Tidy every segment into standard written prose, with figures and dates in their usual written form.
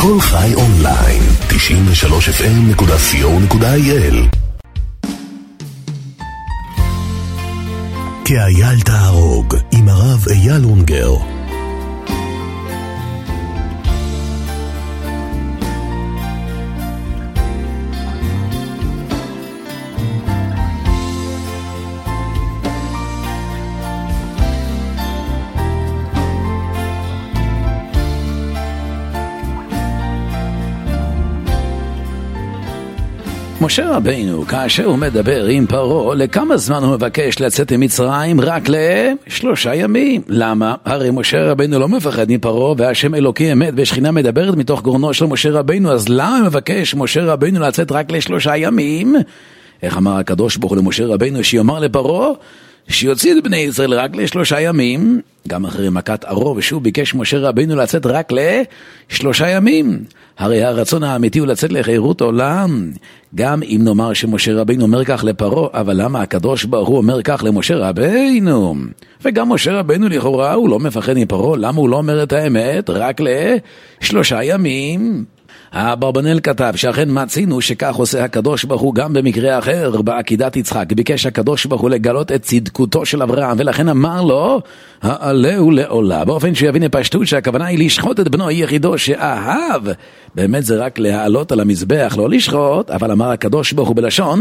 כל חי אונליין, 93fm.co.il. כאייל תהרוג עם הרב אייל אונגר. משה רבינו, כאשר הוא מדבר עם פרעה, לכמה זמן הוא מבקש לצאת ממצרים? רק ל3 ימים. למה? הרי משה רבינו לא מפחד מפרעה, והשם אלוקי אמת ושכינה מדברת מתוך גרונו של משה רבינו, אז למה מבקש משה רבינו לצאת רק ל3 ימים? איך אמר הקדוש ברוך הוא למשה רבינו שיאמר לפרעה? שיוציא את בני ישראל רק ל3 ימים. גם אחרי מכת ערוב ושוב ביקש משה רבינו לצאת רק ל3 ימים. הרי הרצון האמיתי הוא לצאת לחירות עולם. גם אם נאמר שמשה רבינו אומר כך לפרעה, אבל למה הקדוש ברוך הוא אומר כך למשה רבינו? וגם משה רבינו לכאורה הוא לא מפחד מפרעה, למה הוא לא אומר את האמת? רק ל3 ימים. האברבנאל כתב שאכן מצינו שכך עושה הקדוש ברוך הוא גם במקרה אחר בעקידת יצחק. ביקש הקדוש ברוך הוא לגלות את צדקותו של אברהם, ולכן אמר לו העלהו לעולה, באופן שיבין הפשטות שהכוונה היא לשחוט את בנו יחידו שאהב. באמת זה רק להעלות על המזבח, לא לשחוט, אבל אמר הקדוש ברוך הוא בלשון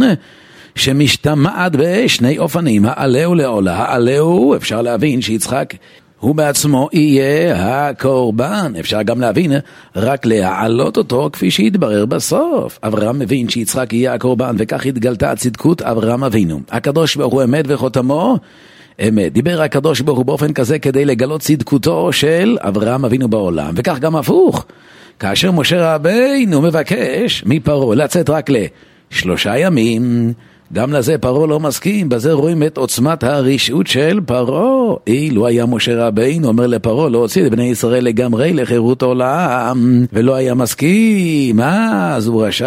שמשתמעת בשני אופנים, העלהו לעולה. העלהו אפשר להבין שיצחק הוא בעצמו יהיה הקורבן. אפשר גם להבין רק להעלות אותו כפי שהתברר בסוף. אברהם מבין שיצחק יהיה הקורבן, וכך התגלתה צדקות אברהם אבינו. הקדוש ברוך הוא אמת וחותמו אמת. דיבר הקדוש ברוך הוא באופן כזה כדי לגלות צדקותו של אברהם אבינו בעולם. וכך גם הפוך. כאשר משה רבינו מבקש מפרעה לצאת רק ל3 ימים, גם לזה פרעה לא מסכים. בזה רואים את עוצמת הרשעות של פרעה. אילו היה משה רבינו אומר לפרעה להוציא את בני ישראל לגמרי לחירות עולם ולא היה מסכים, אז הוא רשע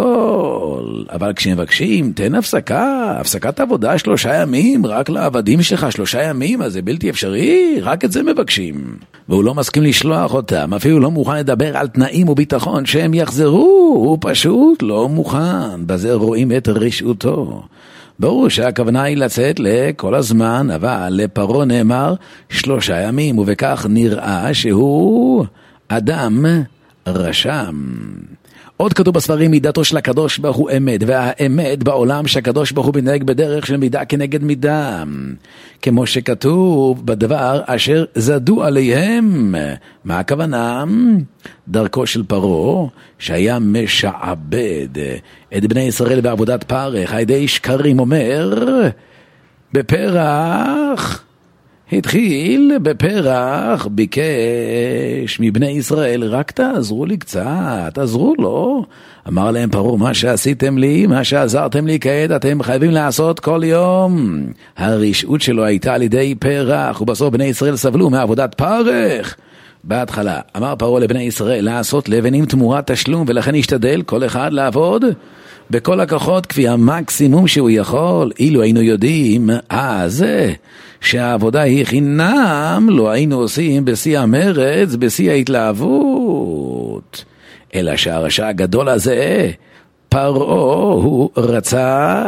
גדול. אבל כשמבקשים תן הפסקת עבודה 3 ימים רק לעבדים שלך, 3 ימים, אז זה בלתי אפשרי, רק את זה מבקשים. והוא לא מסכים לשלוח אותם, אפילו לא מוכן לדבר על תנאים וביטחון שהם יחזרו, הוא פשוט לא מוכן. בזה רואים את רשעותו. ברור שהכוונה היא לצאת לכל הזמן, אבל לפרעה נאמר 3 ימים, ובכך נראה שהוא אדם רשם. עוד כתוב בספרים, מידתו של הקדוש ברוך הוא אמת, והאמת בעולם שהקדוש ברוך הוא מתנהג בדרך של מידה כנגד מידה, כמו שכתוב בדבר אשר זדו עליהם. מה הכוונה? דרכו של פרעה שהיה משעבד את בני ישראל בעבודת פרך, הידי שקרים, אומר בפרח, התחיל בפרח, ביקש מבני ישראל, רק תעזרו לי קצת, תעזרו לו. אמר להם פרעה, מה שעשיתם לי, מה שעזרתם לי כעת, אתם חייבים לעשות כל יום. הרשעות שלו הייתה על ידי פרח, ובסוף בני ישראל סבלו מעבודת פרך. בהתחלה אמר פרעה לבני ישראל לעשות לבנים תמורת תשלום, ולכן השתדל כל אחד לעבוד בכל הכוחות כפי המקסימום שהוא יכול. אילו היינו יודעים אז שהעבודה היא חינם, לא היינו עושים בשיא המרץ, בשיא ההתלהבות. אלא שהרשע הגדול הזה, פרעה, הוא רצה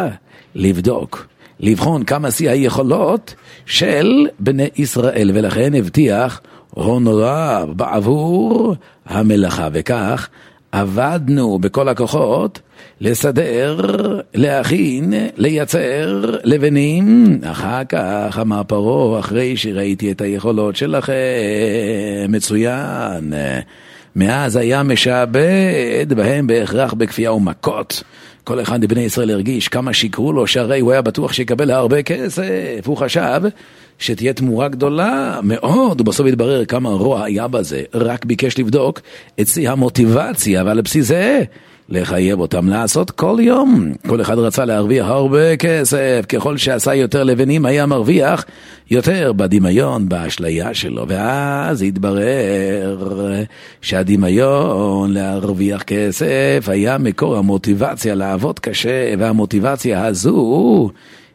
לבחון כמה שיא היכולות של בני ישראל, ולכן הבטיח הון רב בעבור המלאכה. וכך עבדנו בכל הכוחות לסדר, להכין, לייצר לבנים. אחר כך אמר פרעה, אחרי שראיתי את היכולות שלכם, מצוין, מאז היה משעבד בהם בהכרח בכפייה ומכות. כל אחד מבני ישראל הרגיש כמה שיקרו לו, שהרי הוא היה בטוח שיקבל הרבה כסף. הוא חשב שתהיה תמורה גדולה מאוד, ובסוף התברר כמה רוע היה בזה. רק ביקש לבדוק את שיא המוטיבציה, אבל לבסיס זה לחייב אותם לעשות כל יום. כל אחד רצה להרוויח הרבה כסף, ככל שעשה יותר לבנים היה מרוויח יותר בדמיון, באשליה שלו. ואז התברר שהדמיון להרוויח כסף היה מקור המוטיבציה לעבוד קשה, והמוטיבציה הזו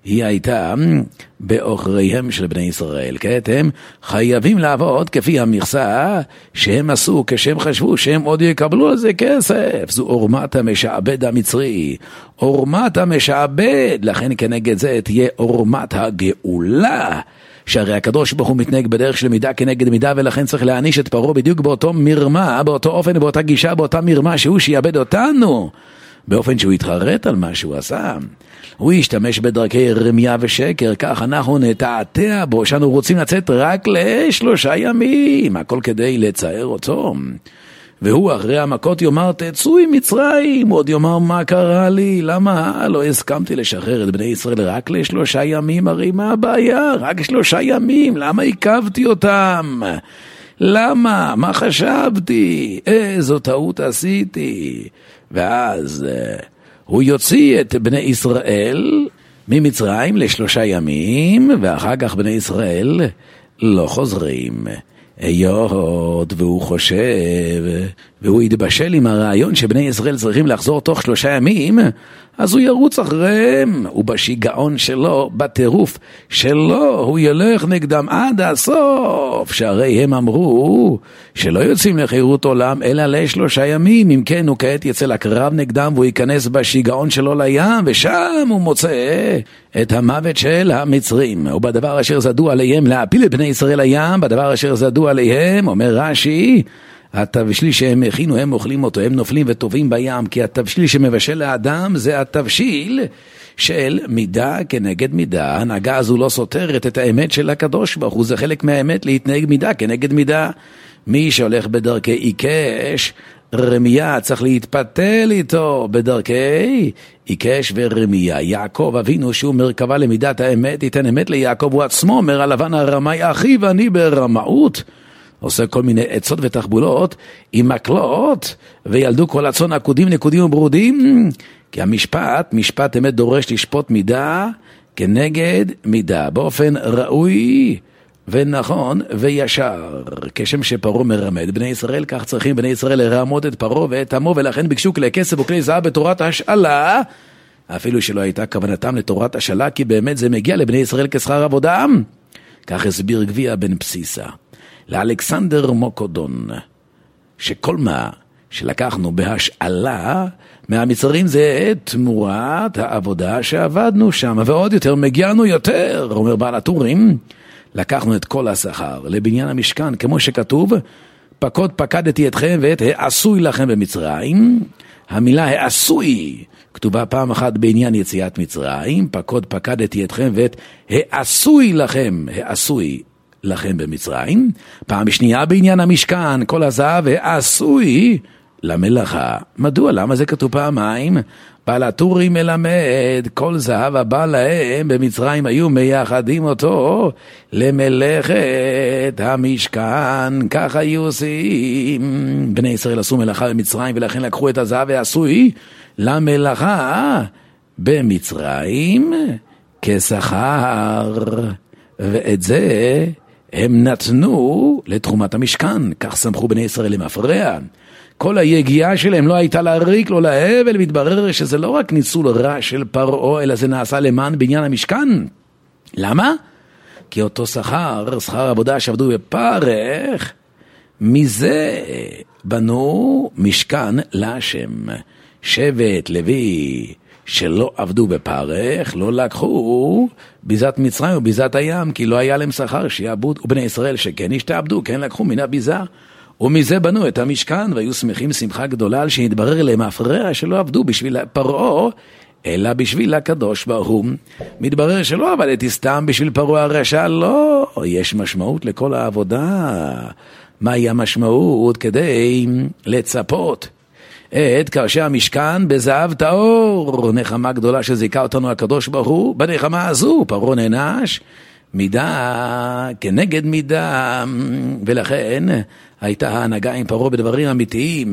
היא הייתה באוכריהם של בני ישראל. כעת הם חייבים לעבוד כפי המכסה שהם עשו כשהם חשבו שהם עוד יקבלו על זה כסף. זו עורמת המשעבד המצרי, עורמת המשעבד. לכן כנגד זה תהיה עורמת הגאולה, שהרי הקדוש ברוך הוא מתנהג בדרך של מידה כנגד מידה, ולכן צריך להעניש את פרעה בדיוק באותו מרמה, באותו אופן, באותה גישה, באותה מרמה שהוא שיעבד אותנו, באופן שהוא יתחרט על מה שהוא עשה. הוא ישתמש בדרכי רמיה ושקר, כך אנחנו נתעתע בו, שאנו רוצים לצאת רק ל3 ימים, הכל כדי לצער אותו. והוא אחרי המכות יאמר תצאו עם מצרים, עוד יאמר מה קרה לי, למה לא הסכמתי לשחרר את בני ישראל רק ל3 ימים, הרי מה הבעיה, רק 3 ימים, למה עיכבתי אותם, למה, מה חשבתי, איזו טעות עשיתי. ואז הוא יוציא את בני ישראל ממצרים ל3 ימים, ואחר כך בני ישראל לא חוזרים. היות והוא חושב והוא יתבשל עם הרעיון שבני ישראל צריכים לחזור תוך 3 ימים, אז הוא ירוץ אחריהם, ובשיגעון שלו, בטירוף שלו, הוא ילך נגדם עד הסוף, שהרי הם אמרו שלא יוצאים לחירות עולם אלא ל3 ימים. אם כן, הוא כעת יצא לקרב נגדם והוא ייכנס בשיגעון שלו לים, ושם הוא מוצא את המוות של המצרים. ובדבר אשר זדו עליהם להפיל את בני ישראל לים, בדבר אשר זדו עליהם, אומר רש"י, התבשיל שהם הכינו, הם אוכלים אותו, הם נופלים וטובים בים, כי התבשיל שמבשל לאדם זה התבשיל של מידה כנגד מידה. ההנהגה הזו לא סותרת את האמת של הקדוש ברוך הוא, זה חלק מהאמת להתנהג מידה כנגד מידה. מי שהולך בדרכי עיקש רמיה צריך להתפתל איתו בדרכי עיקש ורמיה. יעקב אבינו שהוא מרכבה למידת האמת, ייתן אמת ליעקב, הוא עצמו אומר על לבן הרמאי אחי ואני ברמאות, עושה כל מיני עצות ותחבולות עם מקלות, וילדו כל הצאן עקודים נקודים וברודים, כי המשפט, משפט אמת דורש לשפוט מידה כנגד מידה, באופן ראוי ונכון וישר. כשם שפרעה מרמד בני ישראל, כך צריכים בני ישראל לרמות את פרעה ואת עמו, ולכן ביקשו כלי כסף וכלי זהב בתורת השאלה, אפילו שלא הייתה כוונתם לתורת השאלה, כי באמת זה מגיע לבני ישראל כשכר עבודם. כך הסביר גביע בן פסיסה לאלכסנדר מוקדון, שכל מה שלקחנו בהשאלה מהמצרים זה תמורת העבודה שעבדנו שם, ועוד יותר מגיענו יותר. אומר בעל הטורים, לקחנו את כל השכר לבניין המשכן, כמו שכתוב, פקוד פקדתי אתכם ואת העשוי לכם במצרים. המילה העשוי כתובה פעם אחת בעניין יציאת מצרים, פקוד פקדתי אתכם ואת העשוי לכם, העשוי לכם במצרים. פעם שנייה בעניין המשכן, כל הזהב העשוי למלאכה. מדוע? למה זה כתוב פעמיים? בעל הטורים מלמד, כל זהב הבא להם במצרים היו מייחדים אותו למלאכת המשכן. כך היו עושים. בני ישראל עשו מלאכה במצרים, ולכן לקחו את הזהב העשוי למלאכה במצרים כשכר, ואת זה הם נתנו לתרומת המשכן. כך סמכו בני ישראל למפרע. כל היגיעה שלהם לא הייתה להריק, לא להבל, מתברר שזה לא רק ניצול רע של פרעה, אלא זה נעשה למען בניין המשכן. למה? כי אותו שכר, שכר עבודה שעבדו בפרך, מזה בנו משכן להשם. שבט לוי שלא עבדו בפרך, לא לקחו ביזת מצרים וביזת הים, כי לא היה להם שכר שיעבוד, ובני ישראל שכן השתעבדו, כן לקחו מן הביזה. ומזה בנו את המשכן, והיו שמחים שמחה גדולה על שהתברר להם הפרע שלא עבדו בשביל פרעה, אלא בשביל הקדוש ברוך הוא. מתברר שלא עבדתי סתם בשביל פרעה הרשע, לא, יש משמעות לכל העבודה. מהי המשמעות? כדי לצפות את קרשי המשכן בזהב טהור, נחמה גדולה שזיקה אותנו הקדוש ברוך הוא. בנחמה הזו פרעה נענש מידה כנגד מידה, ולכן הייתה ההנהגה עם פרעה בדברים אמיתיים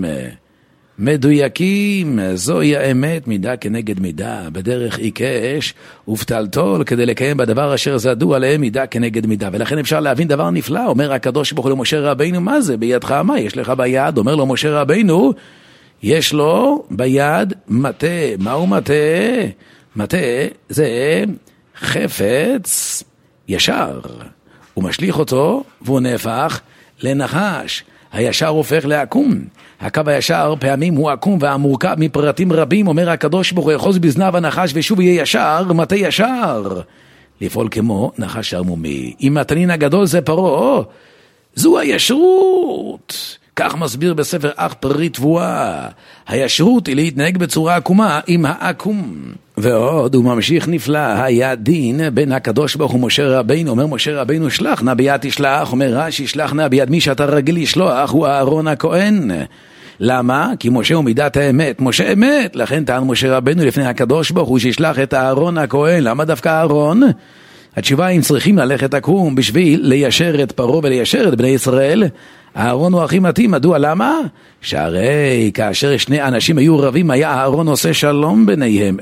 מדויקים. זוהי האמת, מידה כנגד מידה, בדרך עיקש ופתלתול, כדי לקיים בדבר אשר זדו עליהם מידה כנגד מידה. ולכן אפשר להבין דבר נפלא. אומר הקדוש ברוך הוא למשה רבינו, מה זה בידך? מה יש לך ביד? אומר לו משה רבינו, יש לו ביד מטה. מהו מטה? מטה זה חפץ ישר. הוא משליך אותו והוא נהפך לנחש. הישר הופך לעקום. הקו הישר פעמים הוא עקום והמורכב מפרטים רבים. אומר הקדוש ברוך הוא יחוז בזנב הנחש ושוב יהיה ישר, מטה ישר. לפעול כמו נחש ערמומי. אם התנין הגדול זה פרעה, זו הישרות. כך מסביר בספר אח פרי תבואה. הישרות היא להתנהג בצורה עקומה עם העקום. ועוד הוא ממשיך נפלא, היה דין בין הקדוש ברוך הוא משה רבינו. אומר משה רבינו שלח נא ביד תשלח, אומר רש"י שלח נא ביד מי שאתה רגיל לשלוח הוא אהרון הכהן. למה? כי משה הוא מידת האמת, משה אמת, לכן טען משה רבינו לפני הקדוש ברוך הוא שישלח את אהרון הכהן. למה דווקא אהרון? התשובה אם צריכים ללכת עקום בשביל ליישר את פרעה וליישר את בני ישראל, אהרון הוא הכי מתאים. מדוע? למה? שהרי כאשר שני אנשים היו רבים היה אהרון עושה שלום ביניהם.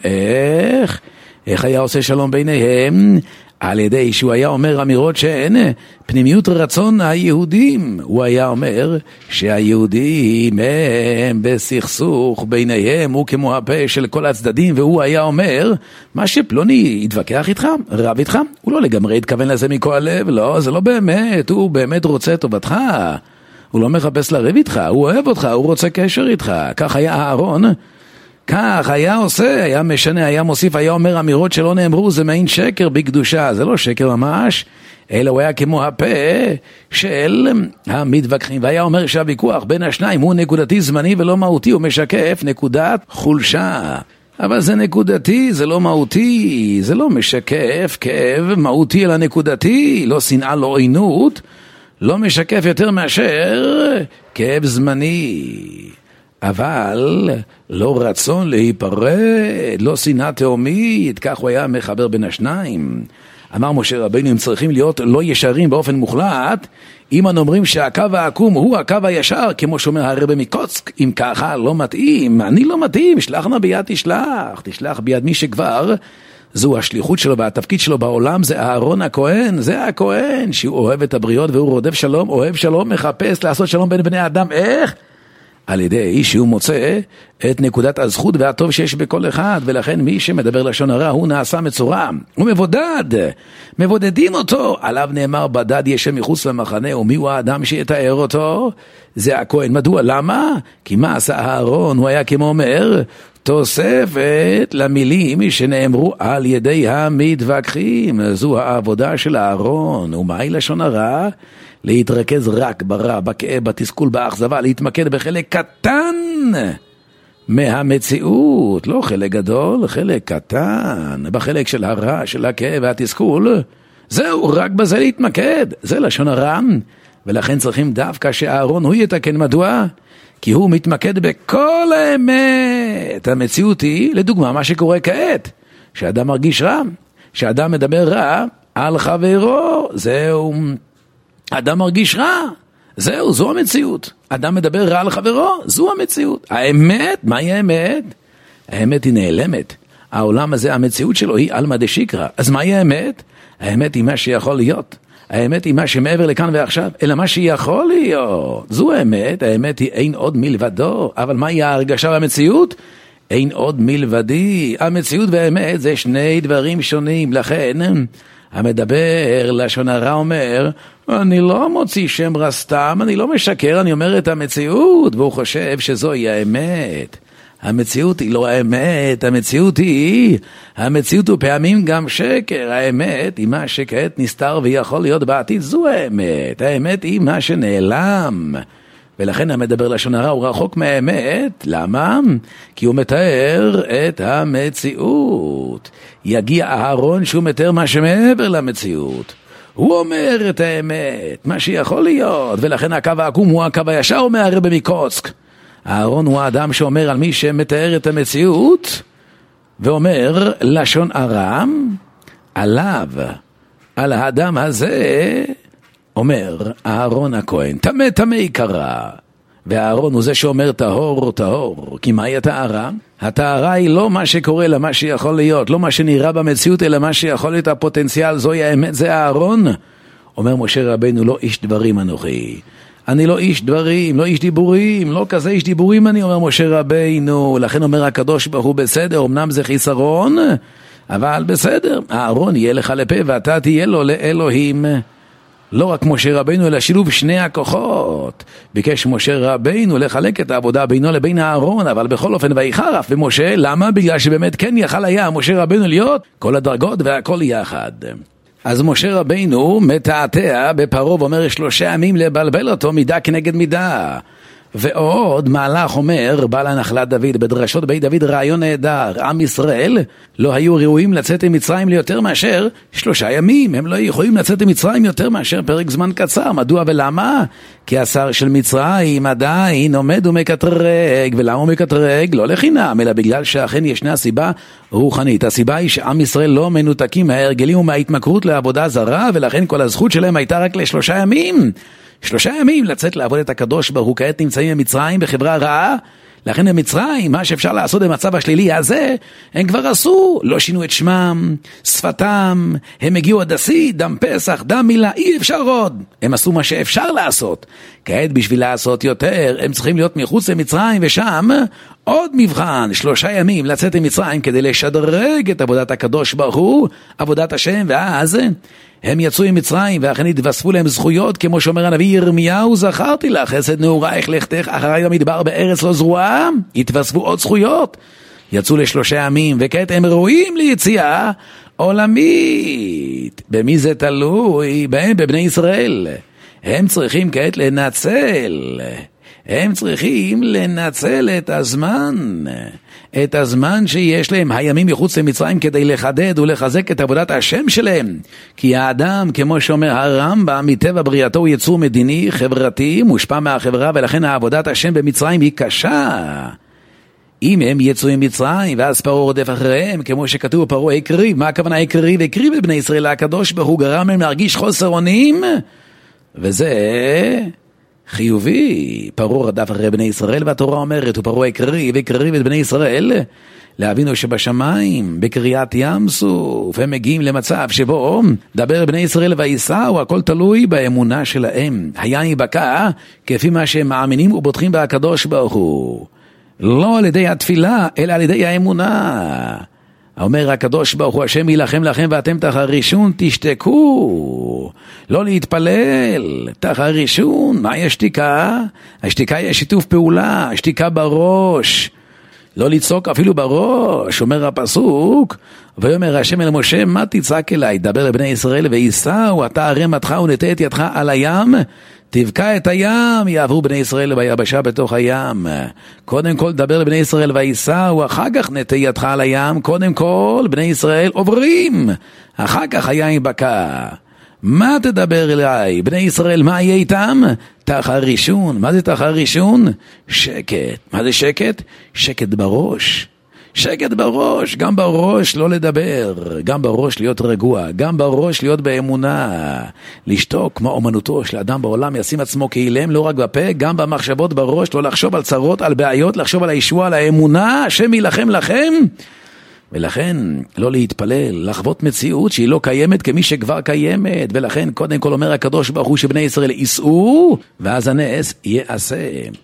איך היה עושה שלום ביניהם? על ידי שהוא היה אומר אמירות שהן פנימיות רצון היהודים. הוא היה אומר שהיהודים הם בסכסוך ביניהם, הוא כמו הפה של כל הצדדים, והוא היה אומר מה שפלוני יתווכח איתך, רב איתך, הוא לא לגמרי התכוון לזה מכל הלב, לא, זה לא באמת, הוא באמת רוצה טובתך, הוא לא מחפש לריב איתך, הוא אוהב אותך, הוא רוצה קשר איתך. כך היה אהרון, כך היה עושה, היה משנה, היה מוסיף, היה אומר אמירות שלא נאמרו, זה מעין שקר בקדושה, זה לא שקר ממש, אלא הוא היה כמו הפה של המתווכחים, והיה אומר שהוויכוח בין השניים הוא נקודתי זמני ולא מהותי, הוא משקף נקודת חולשה. אבל זה נקודתי, זה לא מהותי, זה לא משקף כאב מהותי אלא נקודתי, לא שנאה, לא עוינות, לא משקף יותר מאשר כאב זמני. אבל לא רצון להיפרד, לא שנאה תאומית, כך הוא היה מחבר בין השניים. אמר משה רבינו, הם צריכים להיות לא ישרים באופן מוחלט, אם אנו אומרים שהקו העקום הוא הקו הישר, כמו שאומר הרבי מקוצק, אם ככה לא מתאים, אני לא מתאים, שלח נא ביד תשלח, תשלח ביד מי שכבר, זו השליחות שלו והתפקיד שלו בעולם, זה אהרון הכהן, זה הכהן, שהוא אוהב את הבריות והוא רודף שלום, אוהב שלום, מחפש לעשות שלום בין בני אדם, איך? על ידי שהוא מוצא את נקודת הזכות והטוב שיש בכל אחד, ולכן מי שמדבר לשון הרע הוא נעשה מצורע, הוא מבודד, מבודדים אותו, עליו נאמר בדד ישב מחוץ למחנה, ומי הוא האדם שיתאר אותו? זה הכהן. מדוע? למה? כי מה עשה אהרון? הוא היה כמו אומר תוספת למילים שנאמרו על ידי המתווכחים. זו העבודה של אהרון. ומהי לשון הרע? להתרכז רק ברע, בכאב, בתסכול, באכזבה, להתמקד בחלק קטן מהמציאות, לא חלק גדול, חלק קטן, בחלק של הרע, של הכאב והתסכול. זהו, רק בזה להתמקד, זה לשון הרע. ולכן צריכים דווקא שאהרון הוא יתקן. מדוע? כי הוא מתמקד בכל האמת. המציאות היא, לדוגמה, מה שקורה כעת, שאדם מרגיש רע, שאדם מדבר רע על חברו, זהו, אדם מרגיש רע, זהו, זו המציאות. אדם מדבר רע על חברו, זו המציאות. האמת, מהי האמת? האמת היא נעלמת. העולם הזה, המציאות שלו היא אלמא דשיקרא. אז מהי האמת? האמת היא מה שיכול להיות. האמת היא מה שמעבר לכאן ועכשיו, אלא מה שיכול להיות. זו האמת, האמת היא אין עוד מלבדו. אבל מהי ההרגשה והמציאות? אין עוד מלבדי. המציאות והאמת זה שני דברים שונים. לכן המדבר לשון הרע אומר, אני לא מוציא שם רע סתם, אני לא משקר, אני אומר את המציאות, והוא חושב שזוהי האמת. המציאות היא לא האמת, המציאות הוא פעמים גם שקר. האמת היא מה שכעת נסתר ויכול להיות בעתיד, זו האמת. האמת היא מה שנעלם. ולכן המדבר לשון הרע הוא רחוק מהאמת. למה? כי הוא מתאר את המציאות. יגיע אהרון שהוא מתאר מה שמעבר למציאות. הוא אומר את האמת, מה שיכול להיות. ולכן הקו העקום הוא הקו הישר, אומר הרבי מקוצק. אהרון הוא האדם שאומר על מי שמתאר את המציאות, ואומר לשון הרע עליו, על האדם הזה, אומר אהרון הכהן, טמא טמא יקרא. ואהרון הוא זה שאומר טהור טהור. כי מהי הטהרה? הטהרה היא לא מה שקורה אלא מה שיכול להיות, לא מה שנראה במציאות אלא מה שיכול להיות הפוטנציאל. זוהי האמת, זה אהרון. אומר משה רבינו, לא איש דברים אנוכי, אני לא איש דברים, לא איש דיבורים, לא כזה איש דיבורים אני, אומר משה רבינו. לכן אומר הקדוש ברוך הוא בסדר, אמנם זה חיסרון, אבל בסדר, אהרון יהיה לך לפה ואתה תהיה לו לאלוהים. לא רק משה רבינו, אלא שילוב שני הכוחות. ביקש משה רבינו לחלק את העבודה בינו לבין אהרון, אבל בכל אופן ויחר אף במשה. למה? בגלל שבאמת כן יכל היה משה רבינו להיות כל הדרגות והכל יחד. אז משה רבינו מתעתע בפרעה ואומר 3 ימים לבלבל אותו מידה כנגד מידה. ועוד מהלך אומר בעל הנחלת דוד בדרשות בית דוד רעיון נהדר. עם ישראל לא היו ראויים לצאת עם מצרים ליותר מאשר 3 ימים. הם לא יכולים לצאת עם מצרים יותר מאשר פרק זמן קצר. מדוע ולמה? כי השר של מצרים עדיין עומד ומקטרג. ולמה הוא מקטרג? לא לחינם, אלא בגלל שאכן ישנה סיבה רוחנית. הסיבה היא שעם ישראל לא מנותקים מההרגלים ומההתמכרות לעבודה זרה, ולכן כל הזכות שלהם הייתה רק ל3 ימים. 3 ימים לצאת לעבוד את הקדוש ברוך הוא. כעת נמצאים במצרים בחברה רעה, לכן במצרים מה שאפשר לעשות במצב השלילי הזה הם כבר עשו, לא שינו את שמם, שפתם, הם הגיעו עד השיא, דם פסח, דם מילה, אי אפשר עוד. הם עשו מה שאפשר לעשות. כעת בשביל לעשות יותר הם צריכים להיות מחוץ למצרים, ושם עוד מבחן 3 ימים לצאת למצרים כדי לשדרג את עבודת הקדוש ברוך הוא, עבודת השם, ואז הם יצאו עם מצרים, ואכן התווספו להם זכויות, כמו שאומר הנביא ירמיהו, זכרתי לך חסד נעורייך לכתך אחרי במדבר בארץ לא זרועה. התווספו עוד זכויות, יצאו ל3 ימים, וכעת הם ראויים ליציאה עולמית. במי זה תלוי? בהם, בבני ישראל. הם צריכים כעת לנצל, הם צריכים לנצל את הזמן שיש להם, הימים מחוץ למצרים, כדי לחדד ולחזק את עבודת השם שלהם. כי האדם, כמו שאומר הרמב"ם, מטבע בריאתו הוא יצור מדיני, חברתי, מושפע מהחברה, ולכן עבודת השם במצרים היא קשה. אם הם יצאו עם מצרים ואז פרעה רודף אחריהם, כמו שכתוב פרעה הקריב. מה הכוונה הקריב? הקריב את בני ישראל הקדוש ברוך הוא, גרם להם להרגיש חוסר אונים, וזה חיובי. פרעה רדף אחרי בני ישראל, והתורה אומרת, ופרעה הקריב את בני ישראל לאבינו שבשמיים, בקריאת ים סוף. הם מגיעים למצב שבו דבר בני ישראל וייסעו, הכל תלוי באמונה שלהם. היין ייבקע כפי מה שהם מאמינים ובוטחים בהקדוש ברוך הוא, לא על ידי התפילה אלא על ידי האמונה. אומר הקדוש ברוך הוא, השם ילחם לכם ואתם תחרישון תשתקו. לא להתפלל, תחרישון. מה יש שתיקה? השתיקה היא שיתוף פעולה, השתיקה בראש, לא לצעוק אפילו בראש. אומר הפסוק, ויאמר השם אל משה, מה תצעק אליי? דבר לבני ישראל וייסעו, אתה הרמתך ונטה את ידך על הים, תבקע את הים, יעברו בני ישראל ביבשה בתוך הים. קודם כל דבר לבני ישראל וייסעו, אחר כך נטה ידך על הים. קודם כל בני ישראל עוברים, אחר כך היין בקע. מה תדבר אליי? בני ישראל, מה יהיה איתם? תחרישון. מה זה תחרישון? שקט. מה זה שקט? שקט בראש. שקט בראש, גם בראש לא לדבר, גם בראש להיות רגוע, גם בראש להיות באמונה, לשתוק כמו אומנותו של אדם בעולם, ישים עצמו כאילם לא רק בפה, גם במחשבות בראש, לא לחשוב על צרות, על בעיות, לחשוב על הישועה, על האמונה, השם ילחם לכם. ולכן לא להתפלל, לחוות מציאות שהיא לא קיימת כמי שכבר קיימת. ולכן קודם כל אומר הקדוש ברוך הוא שבני ישראל ייסעו, ואז הנס יעשה.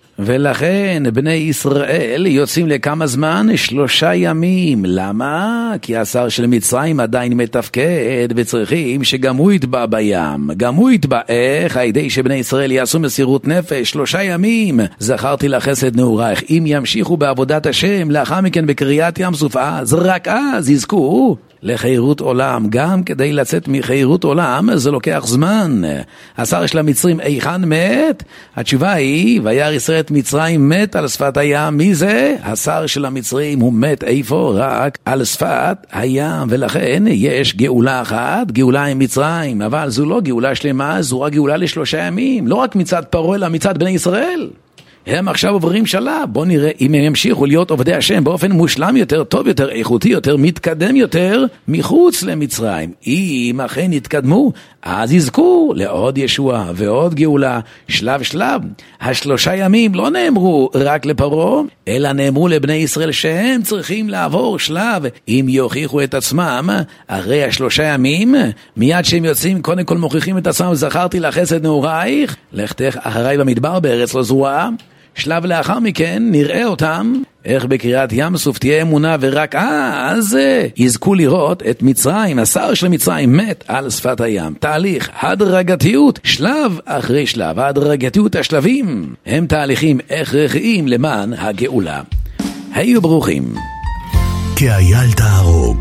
ולכן בני ישראל יוצאים לכמה זמן? 3 ימים. למה? כי השר של מצרים עדיין מתפקד, וצריכים שגם הוא יטבע בים. גם הוא יטבע איך? הידי שבני ישראל יעשו מסירות נפש 3 ימים. זכרתי לך חסד נעורייך. אם ימשיכו בעבודת השם, לאחר מכן בקריאת ים סוף, אז רק אז יזכו לחירות עולם. גם כדי לצאת מחירות עולם זה לוקח זמן. השר של המצרים איכן מת? התשובה היא, וירא ישראל את מצרים מת על שפת הים. מי זה? השר של המצרים. הוא מת איפה? רק על שפת הים. ולכן יש גאולה אחת, גאולה עם מצרים, אבל זו לא גאולה שלמה, זו רק גאולה ל3 ימים, לא רק מצד פרעה אלא מצד בני ישראל. הם עכשיו עוברים שלב. בוא נראה אם הם ימשיכו להיות עובדי השם באופן מושלם יותר, טוב יותר, איכותי יותר, מתקדם יותר מחוץ למצרים. אם אכן יתקדמו, אז יזכו לעוד ישועה ועוד גאולה, שלב שלב. 3 ימים לא נאמרו רק לפרעה, אלא נאמרו לבני ישראל שהם צריכים לעבור שלב. אם יוכיחו את עצמם אחרי 3 ימים, מיד שהם יוצאים קודם כל מוכיחים את עצמם, זכרתי לך חסד נעורייך, לכתך אחריי במדבר בארץ לא זרועה. שלב לאחר מכן נראה אותם איך בקריאת ים סוף תהיה אמונה ורק אז יזכו לראות את מצרים, השר של מצרים מת על שפת הים. תהליך, הדרגתיות, שלב אחרי שלב. ההדרגתיות, השלבים, הם תהליכים הכרחיים למען הגאולה. היו ברוכים. כאייל תהרוג,